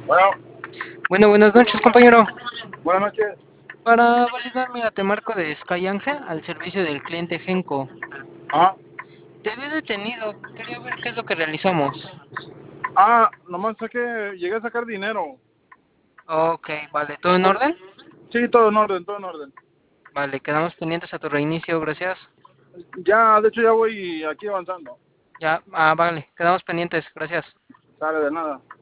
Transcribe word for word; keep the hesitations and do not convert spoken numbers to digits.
Bueno, Bueno, buenas noches, compañero. buenas noches. Para validar, mira, te marco de Sky Ángel al servicio del cliente Genco. Ah, Te había detenido, quería ver qué es lo que realizamos. ah, nomás saqué, llegué a sacar dinero. Ok, vale, ¿todo en Por, orden? sí, todo en orden, todo en orden. Vale, quedamos pendientes a tu reinicio, gracias. Ya, de hecho, ya voy aquí avanzando. Ya, ah, vale, quedamos pendientes, gracias. Sale de nada.